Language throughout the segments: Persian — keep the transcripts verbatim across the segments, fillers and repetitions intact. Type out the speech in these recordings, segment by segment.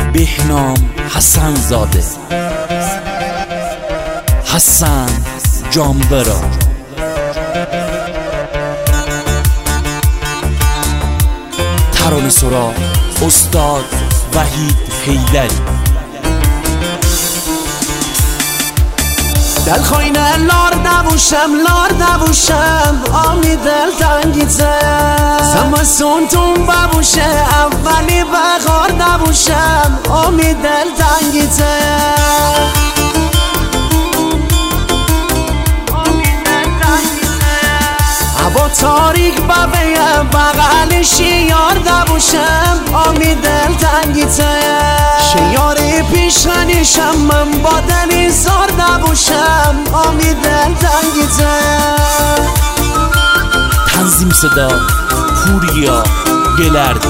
بهنام حسن زاده، حسن جانبرا، ترانه سرا استاد وحید حیدری. دل خوینه لار نبوشم لار نبوشم آمی دل تنگیته زمستون تون ببوشه اولی بخار نبوشم آمی دل تنگیته هوا تاریک ببیم بغل شیار نبوشم آمی دل تنگیته شیاری پیشنیشم من با دلی زار نبوشم آمی دل تنگیته. تنظیم صدا پوریا گلردی.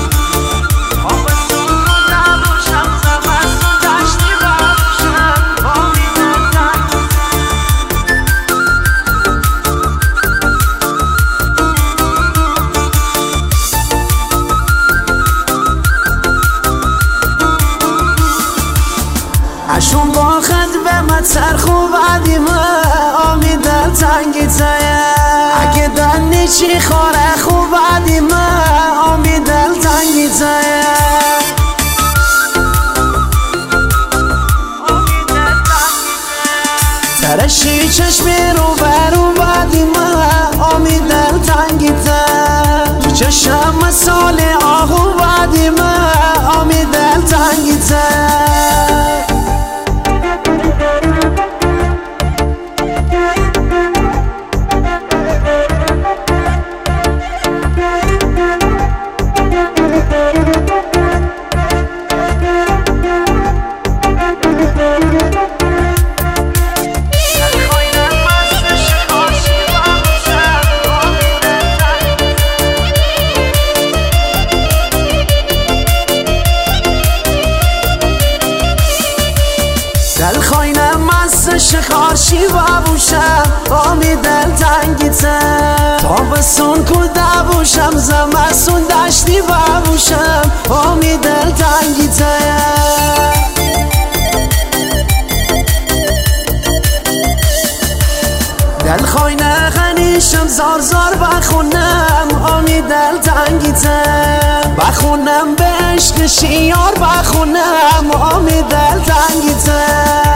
اشون با خد به متر خوب عدیمه آمی دل تنگیته اگه دنی چی خوره خوب عدیمه آمی دل تنگیته ترشی چشمی رو برو بعدیمه آمی دل تنگیته تو چشم مسال آهو بعدیمه آمی دل تنگیته. دل خوینم مست شخارشی ببوشم آمی دل تنگیته تابستون کوده بوشم زمستون دشتی ببوشم آمی دل تنگیته دل خوینه غنیشم زار زار بخونم آمی دل تنگیته بخونم به عشق شیار بخونم آمی دل تنگیته